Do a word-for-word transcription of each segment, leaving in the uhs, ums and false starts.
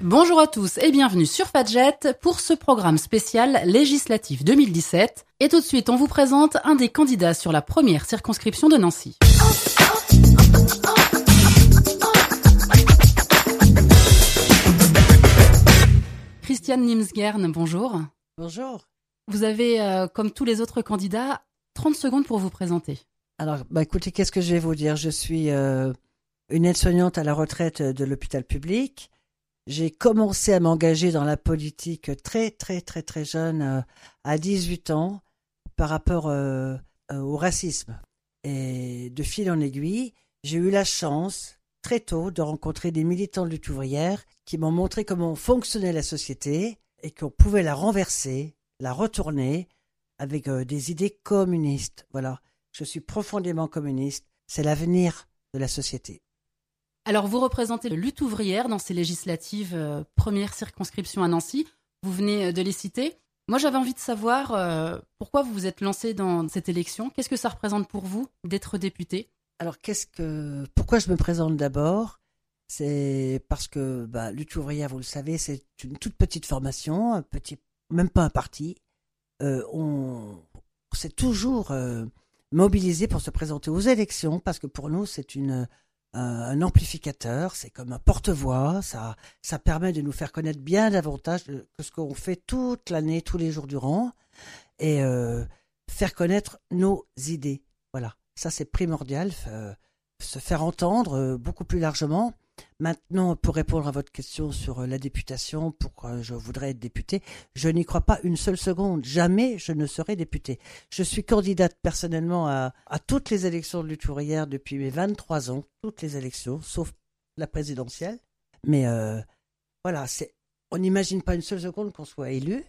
Bonjour à tous et bienvenue sur Fadjet pour ce programme spécial législatif deux mille dix-sept. Et tout de suite, on vous présente un des candidats sur la première circonscription de Nancy. Christiane Nimsgern, bonjour. Bonjour. Vous avez, euh, comme tous les autres candidats, trente secondes pour vous présenter. Alors, bah écoutez, qu'est-ce que je vais vous dire ? Je suis euh, une aide-soignante à la retraite de l'hôpital public. J'ai commencé à m'engager dans la politique très, très, très, très jeune, euh, à dix-huit ans, par rapport euh, euh, au racisme. Et de fil en aiguille, j'ai eu la chance, très tôt, de rencontrer des militants de lutte ouvrière qui m'ont montré comment fonctionnait la société et qu'on pouvait la renverser, la retourner avec euh, des idées communistes. Voilà, je suis profondément communiste. C'est l'avenir de la société. Alors, vous représentez la lutte ouvrière dans ces législatives euh, première circonscription à Nancy. Vous venez de les citer. Moi, j'avais envie de savoir euh, pourquoi vous vous êtes lancé dans cette élection. Qu'est-ce que ça représente pour vous d'être député ? Alors, qu'est-ce que, pourquoi je me présente d'abord ? C'est parce que bah, lutte ouvrière, vous le savez, c'est une toute petite formation, un petit, même pas un parti. Euh, on s'est toujours euh, mobilisé pour se présenter aux élections parce que pour nous, c'est une un amplificateur, c'est comme un porte-voix, ça, ça permet de nous faire connaître bien davantage que ce qu'on fait toute l'année, tous les jours durant, et euh, faire connaître nos idées. Voilà, ça c'est primordial, euh, se faire entendre euh, beaucoup plus largement. Maintenant, pour répondre à votre question sur la députation, pourquoi je voudrais être député, je n'y crois pas une seule seconde. Jamais je ne serai député. Je suis candidate personnellement à, à toutes les élections de lutte ouvrière depuis mes vingt-trois ans, toutes les élections, sauf la présidentielle. Mais euh, voilà, c'est, on n'imagine pas une seule seconde qu'on soit élu,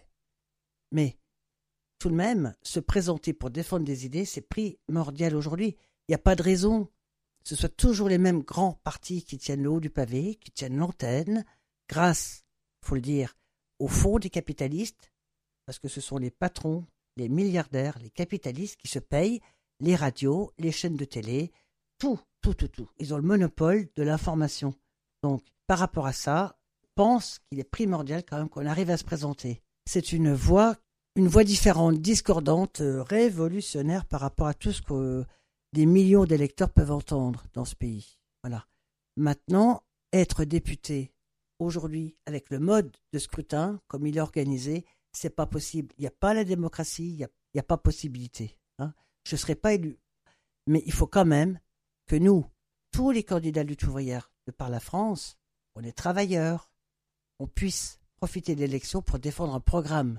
mais tout de même, se présenter pour défendre des idées, c'est primordial aujourd'hui. Il n'y a pas de raison que ce soit toujours les mêmes grands partis qui tiennent le haut du pavé, qui tiennent l'antenne, grâce, il faut le dire, au fond des capitalistes, parce que ce sont les patrons, les milliardaires, les capitalistes qui se payent les radios, les chaînes de télé, tout, tout, tout, tout. Ils ont le monopole de l'information. Donc, par rapport à ça, je pense qu'il est primordial quand même qu'on arrive à se présenter. C'est une voix, une voix différente, discordante, révolutionnaire par rapport à tout ce que des millions d'électeurs peuvent entendre dans ce pays. Voilà. Maintenant, être député aujourd'hui avec le mode de scrutin comme il est organisé, c'est pas possible. Il n'y a pas la démocratie, il n'y a, il y a pas possibilité. Hein. Je ne serai pas élu. Mais il faut quand même que nous, tous les candidats de lutte ouvrière de par la France, on est travailleurs, on puisse profiter de l'élection pour défendre un programme.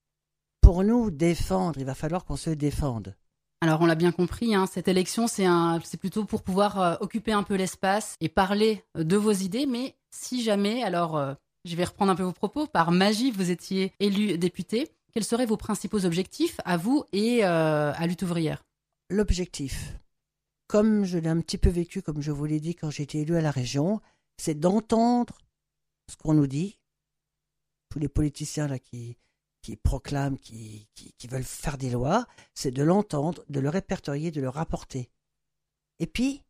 Pour nous défendre, il va falloir qu'on se défende. Alors, on l'a bien compris, hein, cette élection, c'est, un, c'est plutôt pour pouvoir euh, occuper un peu l'espace et parler euh, de vos idées. Mais si jamais, alors, euh, je vais reprendre un peu vos propos, par magie, vous étiez élu député, quels seraient vos principaux objectifs à vous et euh, à Lutte ouvrière ? L'objectif, comme je l'ai un petit peu vécu, comme je vous l'ai dit quand j'ai été élu à la région, c'est d'entendre ce qu'on nous dit, tous les politiciens là qui... qui proclament, qui, qui, qui veulent faire des lois, c'est de l'entendre, de le répertorier, de le rapporter. Et puis,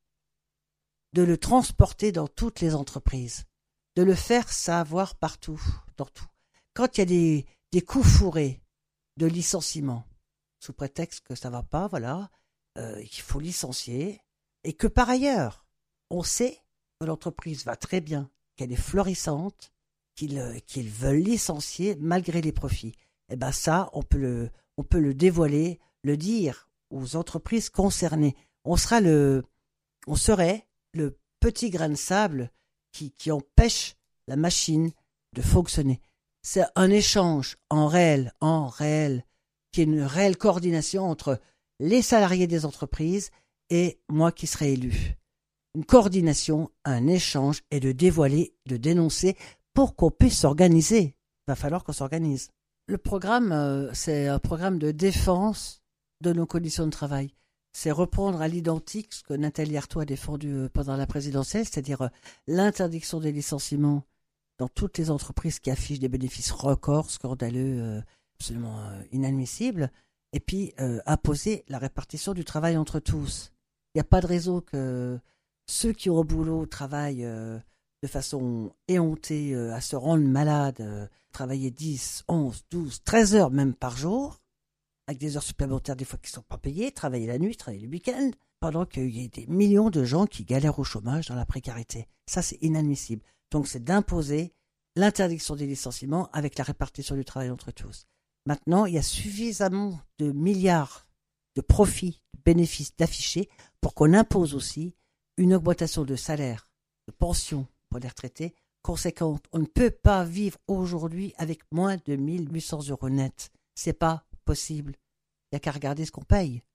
de le transporter dans toutes les entreprises, de le faire savoir partout, dans tout. Quand il y a des, des coups fourrés de licenciement, sous prétexte que ça ne va pas, voilà, euh, qu'il faut licencier, et que par ailleurs, on sait que l'entreprise va très bien, qu'elle est florissante, qu'ils, qu'ils veulent licencier malgré les profits. Eh bien ça, on peut le, on peut le dévoiler, le dire aux entreprises concernées. On sera le, on serait le petit grain de sable qui, qui empêche la machine de fonctionner. C'est un échange en réel, en réel, qui est une réelle coordination entre les salariés des entreprises et moi qui serai élu. Une coordination, un échange et de dévoiler, de dénoncer pour qu'on puisse s'organiser. Il va falloir qu'on s'organise. Le programme, euh, c'est un programme de défense de nos conditions de travail. C'est reprendre à l'identique ce que Nathalie Arthaud a défendu pendant la présidentielle, c'est-à-dire euh, l'interdiction des licenciements dans toutes les entreprises qui affichent des bénéfices records, scandaleux, euh, absolument euh, inadmissibles, et puis euh, imposer la répartition du travail entre tous. Il n'y a pas de raison que ceux qui ont au boulot travaillent euh, de façon éhontée à se rendre malade, euh, travailler dix, onze, douze, treize heures même par jour, avec des heures supplémentaires des fois qui ne sont pas payées, travailler la nuit, travailler le week-end, pendant qu'il y ait des millions de gens qui galèrent au chômage dans la précarité. Ça, c'est inadmissible. Donc, c'est d'imposer l'interdiction des licenciements avec la répartition du travail entre tous. Maintenant, il y a suffisamment de milliards de profits, de bénéfices d'affichés pour qu'on impose aussi une augmentation de salaire, de pension pour les retraités conséquente. On ne peut pas vivre aujourd'hui avec moins de mille huit cents euros net. C'est pas possible. Il n'y a qu'à regarder ce qu'on paye.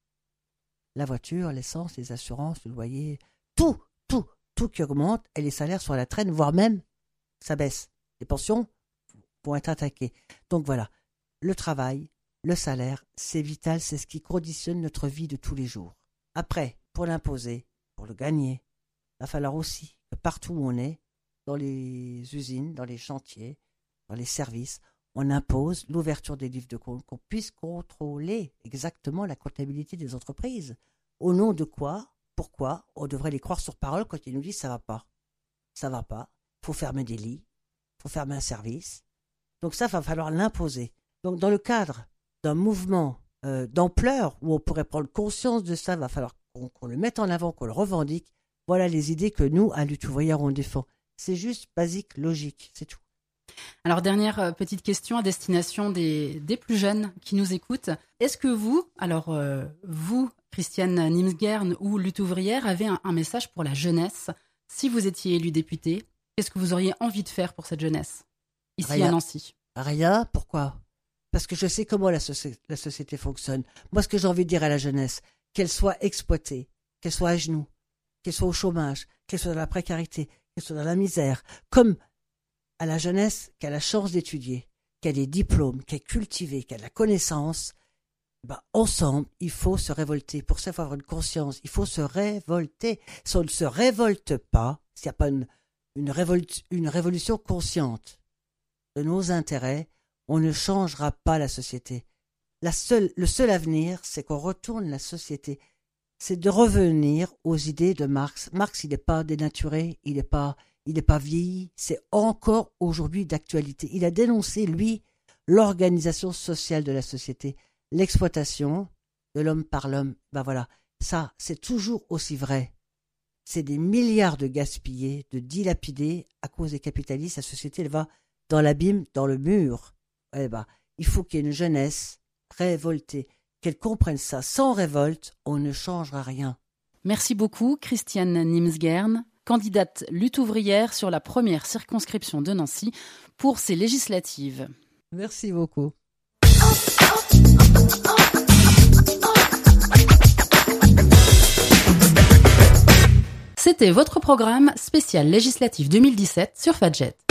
La voiture, l'essence, les assurances, le loyer, tout, tout, tout qui augmente et les salaires sont à la traîne, voire même ça baisse. Les pensions vont être attaquées. Donc voilà, le travail, le salaire, c'est vital, c'est ce qui conditionne notre vie de tous les jours. Après, pour l'imposer, pour le gagner, il va falloir aussi que partout où on est, dans les usines, dans les chantiers, dans les services, on impose l'ouverture des livres de compte, qu'on puisse contrôler exactement la comptabilité des entreprises. Au nom de quoi, pourquoi on devrait les croire sur parole quand ils nous disent ça va pas. Ça va pas, il faut fermer des lits, il faut fermer un service. Donc ça, il va falloir l'imposer. Donc dans le cadre d'un mouvement euh, d'ampleur où on pourrait prendre conscience de ça, il va falloir qu'on, qu'on le mette en avant, qu'on le revendique. Voilà les idées que nous, à Lutte ouvrière, on défend. C'est juste basique, logique, c'est tout. Alors, dernière euh, petite question à destination des, des plus jeunes qui nous écoutent. Est-ce que vous, alors euh, vous, Christiane Nimsgern ou Lutte ouvrière, avez un, un message pour la jeunesse? Si vous étiez élu député, qu'est-ce que vous auriez envie de faire pour cette jeunesse, ici Rien. à Nancy? Rien, pourquoi? Parce que je sais comment la, soci- la société fonctionne. Moi, ce que j'ai envie de dire à la jeunesse, qu'elle soit exploitée, qu'elle soit à genoux, qu'elle soit au chômage, qu'elle soit dans la précarité, qu'elle soit dans la misère, comme à la jeunesse qui a la chance d'étudier, qui a des diplômes, qui est cultivée, qui a de la connaissance, ben, ensemble, il faut se révolter. Pour ça, il faut avoir une conscience. Il faut se révolter. Si on ne se révolte pas, s'il n'y a pas une, une, révolte, une révolution consciente de nos intérêts, on ne changera pas la société. La seule, le seul avenir, c'est qu'on retourne la société. C'est de revenir aux idées de Marx. Marx, il n'est pas dénaturé, il n'est pas, il n'est pas vieilli, c'est encore aujourd'hui d'actualité. Il a dénoncé, lui, l'organisation sociale de la société, l'exploitation de l'homme par l'homme. Ben voilà, ça, c'est toujours aussi vrai. C'est des milliards de gaspillés, de dilapidés à cause des capitalistes. La société, elle va dans l'abîme, dans le mur. Eh ben, il faut qu'il y ait une jeunesse révoltée, qu'elle comprenne ça. Sans révolte, on ne changera rien. Merci beaucoup, Christiane Nimsgern, candidate lutte ouvrière sur la première circonscription de Nancy pour ces législatives. Merci beaucoup. C'était votre programme spécial législatif deux mille dix-sept sur Fadjet.